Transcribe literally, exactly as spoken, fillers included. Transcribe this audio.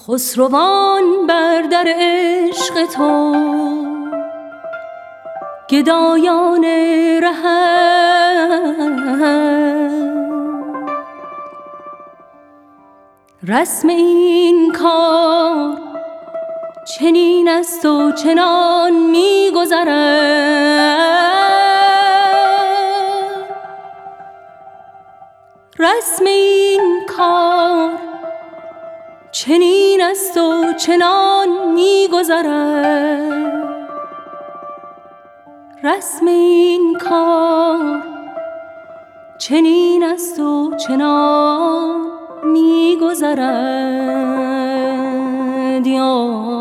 خسروان بر در عشق تو گدایان رهند، رسم این کار چنین است و چنان می گذرد، رسم این کار چنین است و چنان می گذرد، رسم این کار چنین است و چنان می گذرد. یا